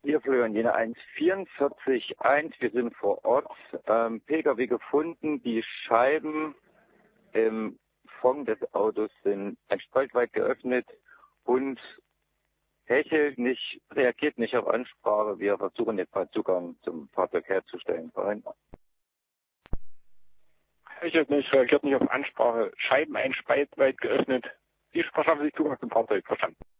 Hier Florian Jena 144.1, wir sind vor Ort. Pkw gefunden, die Scheiben im Fond des Autos sind ein Spalt weit geöffnet und hechelt nicht, reagiert nicht auf Ansprache. Wir versuchen jetzt mal Zugang zum Fahrzeug herzustellen. Hechelt nicht, reagiert nicht auf Ansprache. Scheiben ein Spalt weit geöffnet. Sie verschaffen sich Zugang zum Fahrzeug. Verstanden.